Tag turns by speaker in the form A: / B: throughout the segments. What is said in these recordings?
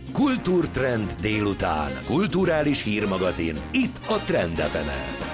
A: Kultúrtrend délután. Kulturális hírmagazin. Itt a Trend FM-en.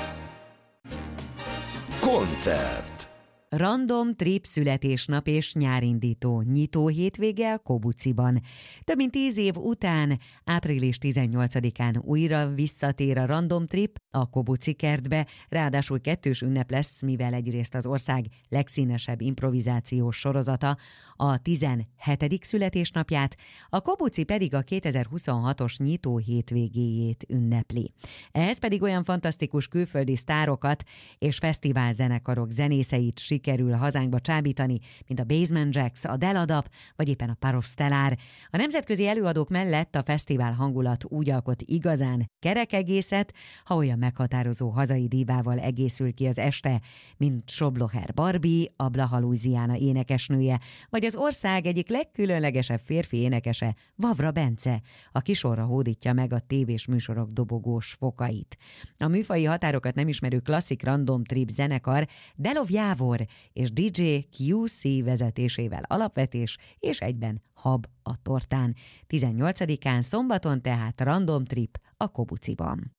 A: Koncert.
B: Random Trip születésnap és nyárindító nyitó hétvége a Kobuciban. Több mint 10 év után, április 18-án újra visszatér a Random Trip a Kobuci kertbe, ráadásul kettős ünnep lesz, mivel egyrészt az ország legszínesebb improvizációs sorozata a 17. születésnapját, a Kobuci pedig a 2026-os nyitó hétvégéjét ünnepli. Ehhez pedig olyan fantasztikus külföldi sztárokat és fesztiválzenekarok zenészeit sikerül hazánkba csábítani, mint a Basement Jaxx, a Deladap, vagy éppen a Parov Stellar. A nemzetközi előadók mellett a fesztivál hangulat úgy alkot igazán kerek egészet, ha olyan meghatározó hazai dívával egészül ki az este, mint Soblocher Barbie, a Blaha Louisiana énekesnője, vagy az ország egyik legkülönlegesebb férfi énekese, Vavra Bence, aki sorra hódítja meg a tévés műsorok dobogós fokait. A műfaji határokat nem ismerő klasszik Random Trip zenekar Delov Jávor és DJ QC vezetésével alapvetés és egyben hab a tortán. 18-án szombaton tehát Random Trip a Kobuciban.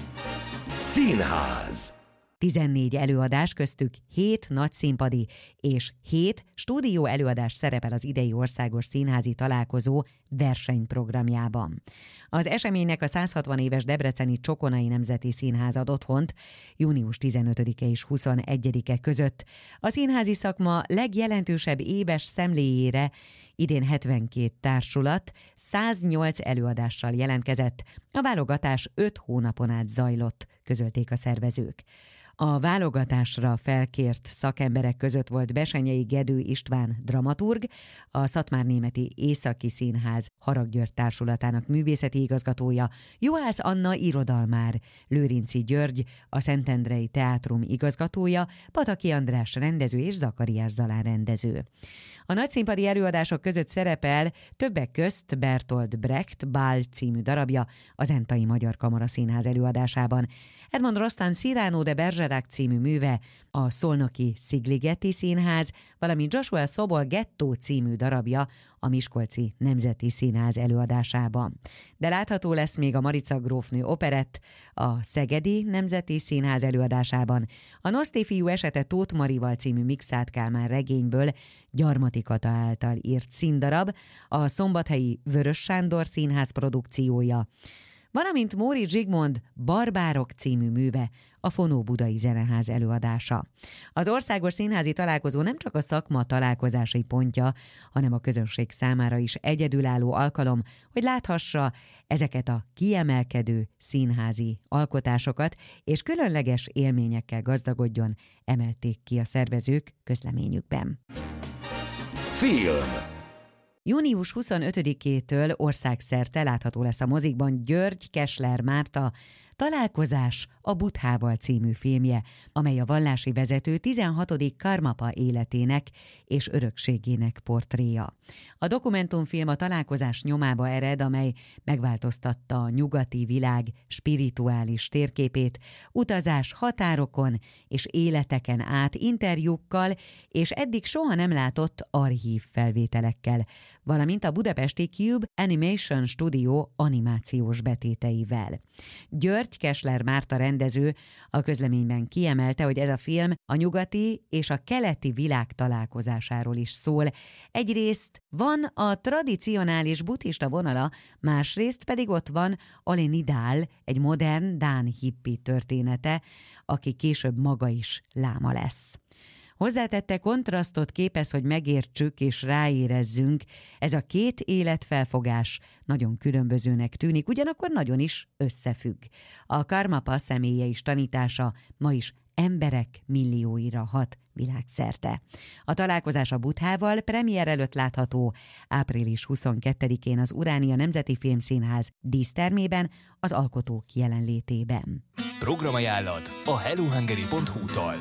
A: Színház.
B: 14 előadás, köztük 7 nagyszínpadi és 7 stúdió előadás szerepel az idei országos színházi találkozó versenyprogramjában. Az eseménynek a 160 éves debreceni Csokonai Nemzeti Színház ad otthont június 15-e és 21-e között. A színházi szakma legjelentősebb éves szemléjére idén 72 társulat 108 előadással jelentkezett. A válogatás 5 hónapon át zajlott, közölték a szervezők. A válogatásra felkért szakemberek között volt Besenyei Gedő István dramaturg, a Szatmárnémeti Északi Színház Harag György társulatának művészeti igazgatója, Juhász Anna irodalmár, Lőrinci György, a Szentendrei Teátrum igazgatója, Pataki András rendező és Zakariás Zalán rendező. A nagyszínpadi előadások között szerepel többek közt Bertolt Brecht Bál című darabja a Zentai Magyar Kamara Színház előadásában. Edmond Rostand Cyrano de Bergerac című műve a Szolnoki Szigligeti Színház, valamint Joshua Sobol Gettó című darabja a Miskolci Nemzeti Színház előadásában. De látható lesz még a Marica grófnő operett a Szegedi Nemzeti Színház előadásában, a Noszté fiú esete Tóth Marival című Mikszáth Kálmán regényből Gyarmati Kata által írt színdarab, a Szombathelyi Vörös Sándor Színház produkciója, valamint Móricz Zsigmond Barbárok című műve, a Fonó Budai Zeneház előadása. Az országos színházi találkozó nem csak a szakma találkozási pontja, hanem a közönség számára is egyedülálló alkalom, hogy láthassa ezeket a kiemelkedő színházi alkotásokat, és különleges élményekkel gazdagodjon, emelték ki a szervezők közleményükben.
A: Film.
B: Június 25-től országszerte látható lesz a mozikban György Kessler Márta Találkozás a Buddhával című filmje, amely a vallási vezető 16. Karmapa életének és örökségének portréja. A dokumentumfilm a találkozás nyomába ered, amely megváltoztatta a nyugati világ spirituális térképét, utazás határokon és életeken át interjúkkal és eddig soha nem látott archív felvételekkel, valamint a budapesti Cube Animation Studio animációs betéteivel. György Kessler Márta rendező a közleményben kiemelte, hogy ez a film a nyugati és a keleti világ találkozásáról is szól. Egyrészt van a tradicionális buddhista vonala, másrészt pedig ott van Ale Nidal, egy modern dán hippi története, aki később maga is láma lesz. Hozzátette, kontrasztot képez, hogy megértsük és ráérezzünk. Ez a két életfelfogás nagyon különbözőnek tűnik, ugyanakkor nagyon is összefügg. A Karmapa személye és tanítása ma is emberek millióira hat világszerte. A találkozás a Buddhával premier előtt látható április 22-én az Uránia Nemzeti Filmszínház dísztermében az alkotók jelenlétében.
C: Programajánlat a hellohungary.hu-tól.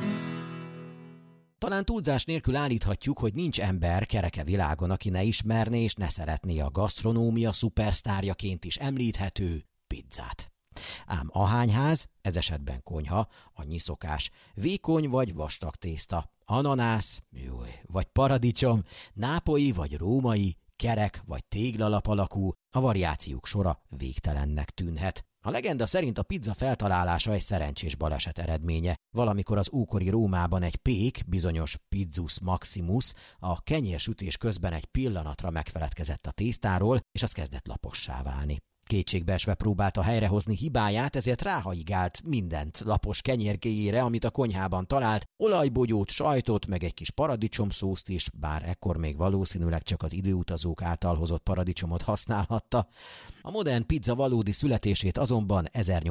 D: Talán túlzás nélkül állíthatjuk, hogy nincs ember kereke világon, aki ne ismerné és ne szeretné a gasztronómia szupersztárjaként is említhető pizzát. Ám ahányház, ez esetben konyha, annyi szokás, vékony vagy vastag tészta, ananász, vagy paradicsom, nápolyi vagy római, kerek vagy téglalap alakú, a variációk sora végtelennek tűnhet. A legenda szerint a pizza feltalálása egy szerencsés baleset eredménye. Valamikor az ókori Rómában egy pék, bizonyos Pizzus Maximus, a kenyérsütés közben egy pillanatra megfeledkezett a tésztáról, és az kezdett lapossá válni. Kétségbeesve próbálta helyrehozni hibáját, ezért ráhaigált mindent lapos kenyérkéjére, amit a konyhában talált, olajbogyót, sajtot, meg egy kis paradicsomszószt is, bár ekkor még valószínűleg csak az időutazók által hozott paradicsomot használhatta. A modern pizza valódi születését azonban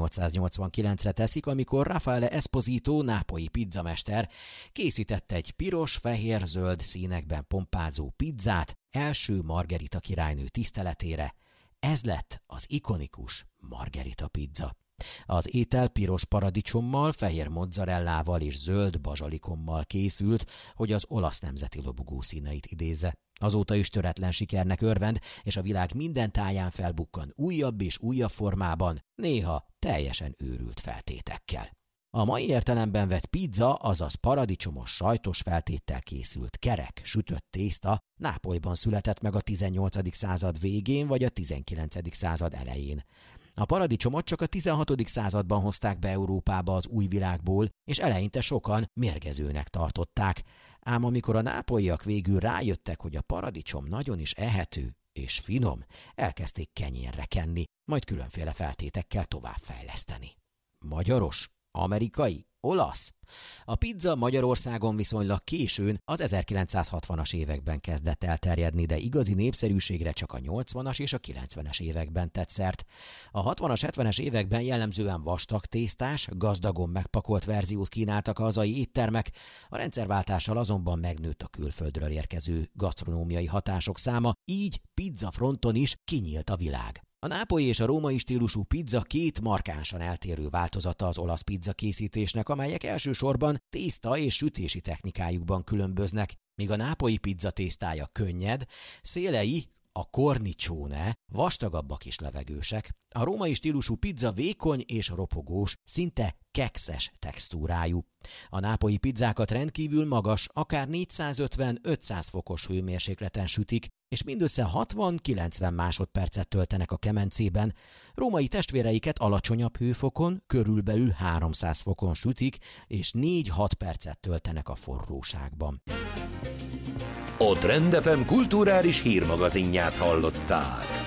D: 1889-re teszik, amikor Raffaele Esposito, nápolyi pizzamester készített egy piros, fehér, zöld színekben pompázó pizzát első Margherita királynő tiszteletére. Ez lett az ikonikus Margherita pizza. Az étel piros paradicsommal, fehér mozzarellával és zöld bazsalikommal készült, hogy az olasz nemzeti lobogó színeit idézze. Azóta is töretlen sikernek örvend, és a világ minden táján felbukkan újabb és újabb formában, néha teljesen őrült feltétekkel. A mai értelemben vett pizza, azaz paradicsomos sajtos feltéttel készült kerek, sütött tészta Nápolyban született meg a 18. század végén vagy a 19. század elején. A paradicsomot csak a 16. században hozták be Európába az új világból, és eleinte sokan mérgezőnek tartották. Ám amikor a nápolyiak végül rájöttek, hogy a paradicsom nagyon is ehető és finom, elkezdték kenyérre kenni, majd különféle feltétekkel továbbfejleszteni. Magyaros? Amerikai? Olasz? A pizza Magyarországon viszonylag későn, az 1960-as években kezdett elterjedni, de igazi népszerűségre csak a 80-as és a 90-es években tett szert. A 60-as, 70-es években jellemzően vastag tésztás, gazdagon megpakolt verziót kínáltak a hazai éttermek, a rendszerváltással azonban megnőtt a külföldről érkező gasztronómiai hatások száma, így pizza fronton is kinyílt a világ. A nápolyi és a római stílusú pizza két markánsan eltérő változata az olasz pizza készítésnek, amelyek elsősorban tészta és sütési technikájukban különböznek, míg a nápolyi pizza tésztája könnyed, szélei, a cornicione, vastagabbak és levegősek. A római stílusú pizza vékony és ropogós, szinte kekszes textúrájú. A nápolyi pizzákat rendkívül magas, akár 450-500 fokos hőmérsékleten sütik, és mindössze 60-90 másodpercet töltenek a kemencében. Római testvéreiket alacsonyabb hőfokon, körülbelül 300 fokon sütik, és 4-6 percet töltenek a forróságban.
A: A Trend FM kulturális hírmagazinját hallották.